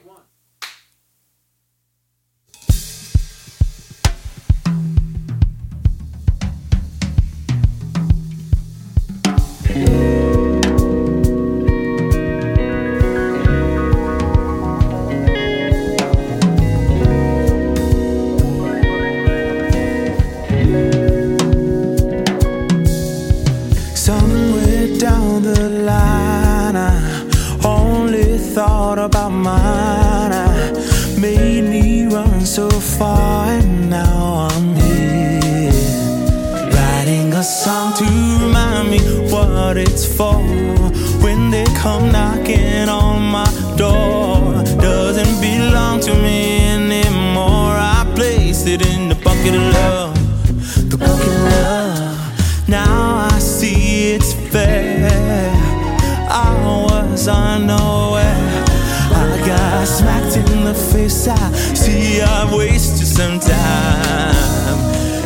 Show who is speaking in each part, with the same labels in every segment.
Speaker 1: Somewhere down the line, I only thought about mine. I made me run so far, and now I'm here, writing a song to remind me what it's for. When they come knocking on my door, doesn't belong to me anymore. I placed it in the bucket of love, the bucket of love. Now I see it's fair. I was unaware. I got smacked in the face. I see I've wasted some time.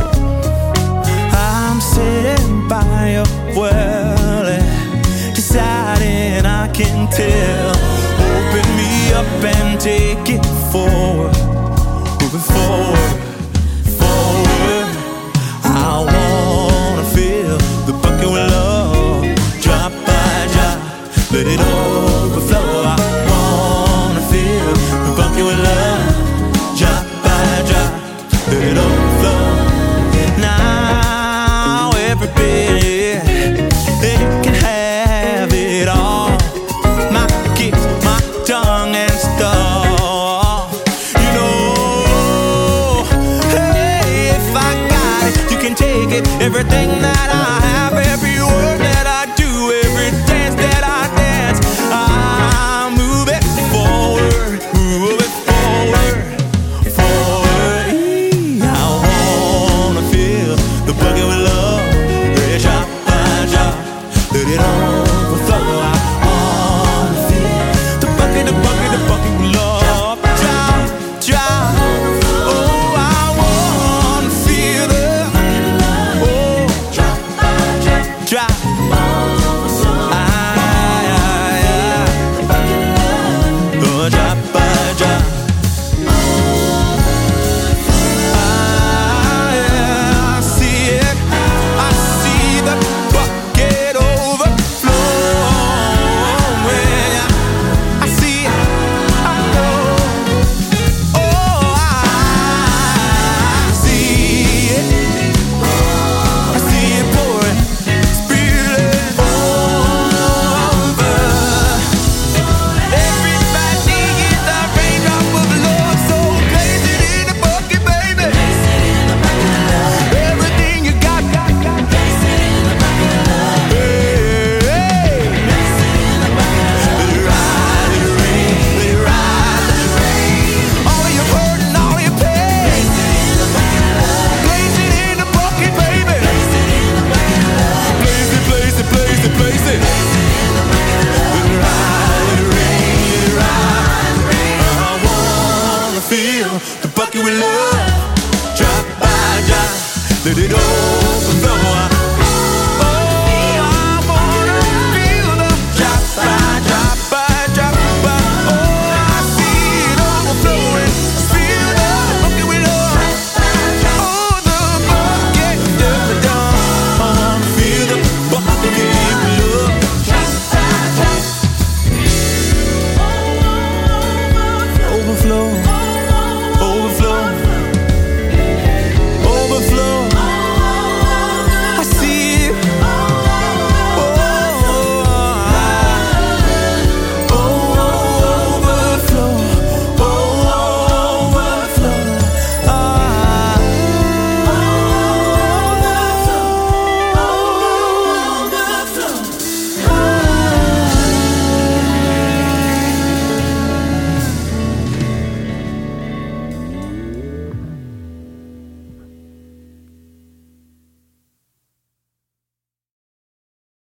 Speaker 1: I'm sitting by your well, deciding I can tell. Open me up and take it forward, moving forward, forward. I wanna fill the bucket with love, drop by drop, let it overflow. I wanna fill the bucket with love, drop by drop, let it overflow. Now everybody, they can have it all. My gifts, my tongue and stuff. You know, hey, if I got it, you can take it. Everything that I have, every word that I do, every dance that I dance, I move it forward, move it forward, forward. I wanna fill the bucket with love, let it drop by drop, let it overflow. I wanna fill the bucket, the bucket, the bucket with love, drop, drop. Oh, I wanna feel the drop, drop. Oh, drop by drop. I see it. I see the bucket overflowing. I see it. I know. Oh, I see it. I see it pouring, spilling over. Everybody is a raindrop of love, so place it in the bucket, baby. Everything you got, place it in the bucket of love. Hey, place it in the bucket of love. Let it ride, let it rain, let it ride, let it rain. All your burden, all your pain, place it in the bucket of love. Place it in the bucket, baby. Place it in the bucket of love. Place it, place it, place it, place it. Place it in the bucket of love. Let it ride, let it rain, let it ride, let it rain. I wanna fill the bucket with love, drop by drop, let it overflow. Oh, I wanna feel the drop by drop by drop by. Oh, I see it overflowing. Fill the bucket with love. Oh, the bucket, I wanna feel the bucket with love. Overflow.